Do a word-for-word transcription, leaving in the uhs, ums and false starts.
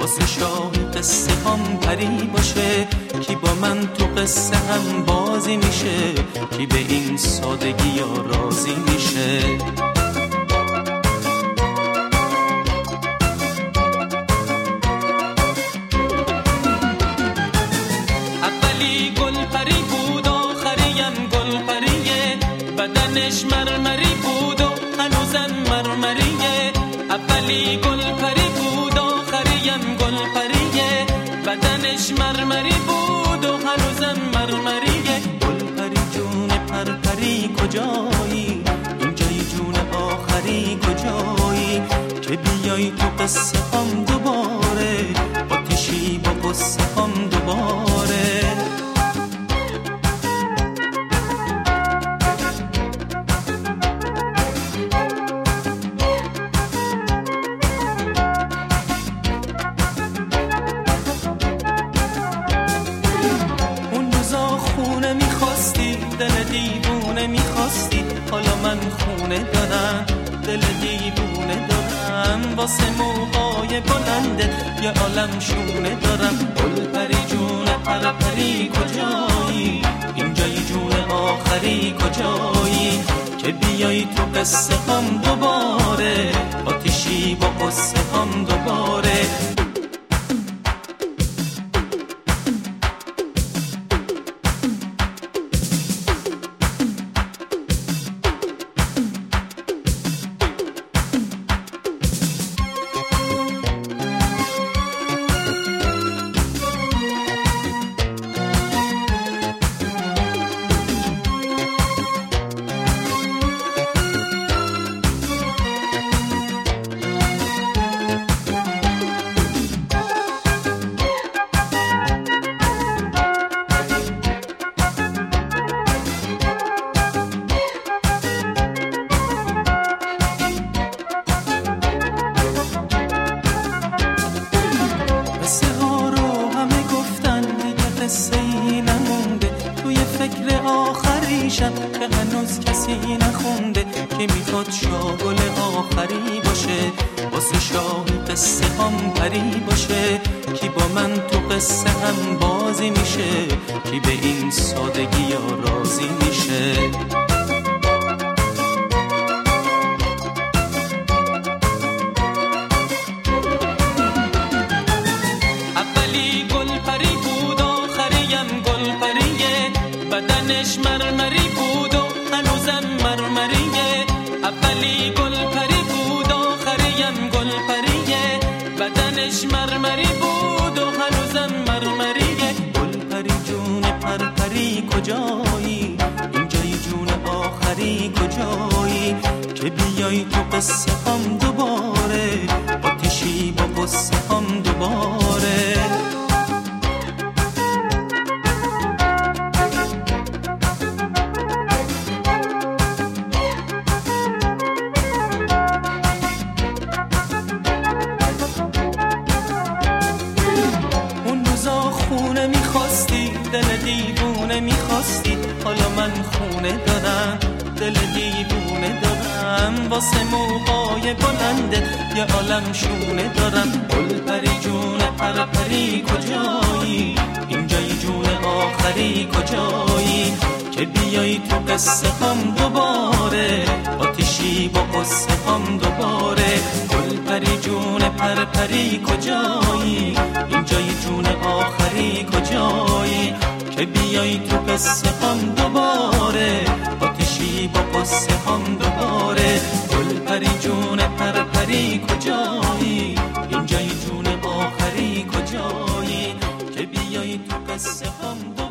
واسه شاه قصه هم پری باشه، کی با من تو قصه هم بازی میشه، کی به این سادگی یا راضی میشه. اولی گل پری بود، آخریم گل پریه، بدنش مرمری بود و هنوزم مرمریه. اولی گل پری بود، آخریم گل پریه، بدنش مرمری بود و هنوزم مرمریه. گل پری جون پرپری کجایی، اینجای جون آخری کجایی، که بیای تو قصه هم دوباره، آتیشی با قصه هم دوباره. خونه میخواستی، دل دیوونه میخواستی، حالا من خونه دارم، دل دیوونه دارم. واسه موهای بلنده یه عالم شونه دارم. گل پری جون پرپری کجایی، اینجای جون آخری کجایی، که بیایی تو قصه هم دوباره، آتیشی با قصه هم دوباره. آخریشم که هنوز کسی نخونده، که میخواد شاگل آخری باشه، واسه شاه قصه هم پری باشه، کی با من تو قصه هم بازی میشه، کی به این سادگی یا راضی میشه. اولی گل پری بود، آخریم گل پریه، بدنش مرمری بود و هنوزم مرمریه. اولی گل پری بود، آخریم گل پریه، بدنش مرمری بود و هنوزم مرمریه. گل پری جون پرپری کجایی، اینجای جون آخری کجایی، که بیای تو قصه هم دوباره، آتیشی با قصه هم دوباره. خونه میخواستی، دل دیوونه میخواستی، حالا من خونه دارم، دل دیوونه دارم. واسه موهای بلنده یه عالم شونه دارم. گل پری جون پرپری کجایی، اینجای جون آخری کجایی، که بیایی تو قصه هم دوباره، آتیشی با قصه هم دوباره. گل پری جون پرپری کجایی، اینجای جون آخری کجایی، که بیایی تو قصه هم دوباره، آتیشی با قصه هم دوباره. گل پری جون پرپری کجایی، اینجای جون آخری کجایی، که بیایی تو قصه هم دوباره.